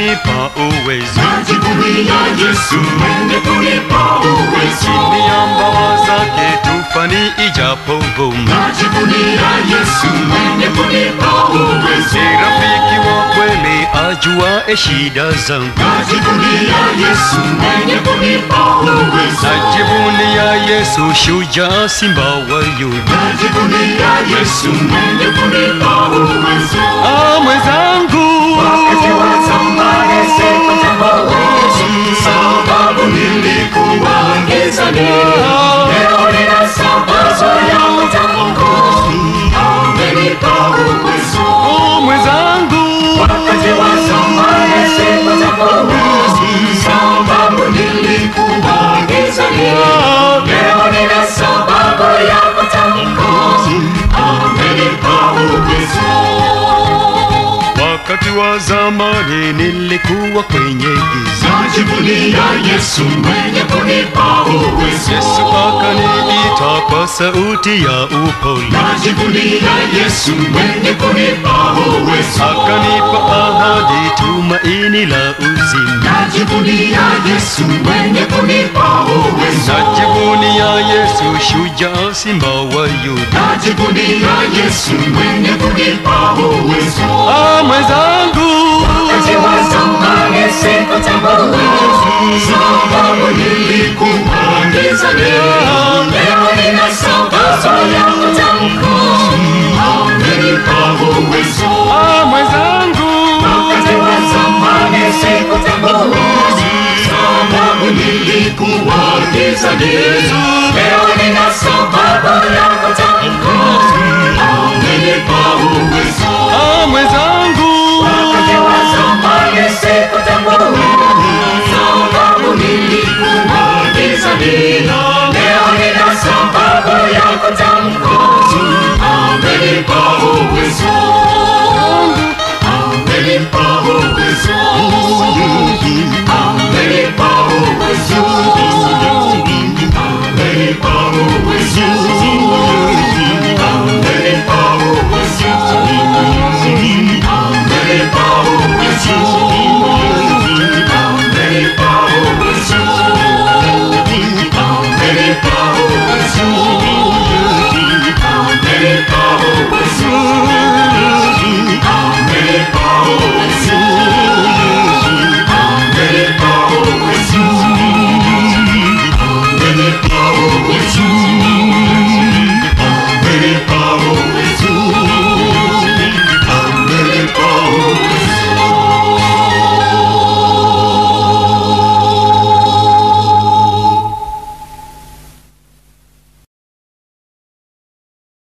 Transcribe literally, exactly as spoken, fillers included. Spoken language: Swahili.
kunipa uwezo. Najivunia Yesu mwenye kunipa uwezo. Chini ya mbawa zake tufani ijapo vuma. Najivunia Yesu mwenye kunipa uwezo. Ni rafiki wa kweli ajuaye shida zangu. Najivunia Yesu mwenye kunipa uwezo. Najivunia Yesu shujaa simba wa Yuda. Najivunia Yesu mwenye kunipa uwezo. Ah, mwenzangu, wakati wa zamani sikutambua sababu nilikuwa gizani. Leo nina sababu ya kutambua amenipa uwezo. oh mwenzangu, Wakati wa zamani sikutambua sababu nilikuwa gizani. Leo nina sababu ya kutambua amenipa uwezo. wakati wa zamani nilikuwa kwenye giza. Najivunia Yesu mwenye kunipa uwezo. Yesu akaniita kwa sauti ya upole. Najivunia Yesu mwenye kunipa uwezo. Akanipa ahadi, tumaini la uzima. Najivunia Yesu mwenye kunipa uwezo. Najivunia Yesu shujaa simba wa Yuda. Najivunia Yesu mwenye kunipa uwezo. Ah, mwenzangu, Wakati wa zamani sikutambua sababu nilikuwa gizani. Leo nina sababu ya kutambua amenipa uwezo. ah, mwenzangu, Wakati wa zamani sikutambua sababu nilikuwa gizani. Leo nina sababu ya kutambua amenipa uwezo. ah, mwenzangu, Wakati wa zamani sikutambua sababu nilikuwa gizani. Leo nina sababu ya kutambua amenipa uwezo. Amenipa uwezo. Amenipa uwezo. Amenipa uwezo. Amenipa uwezo. Amenipa uwezo. Amenipa uwezo. Amenipa uwezo. Amenipa uwezo. Amenipa uwezo. Amenipa uwezo. Amenipa uwezo.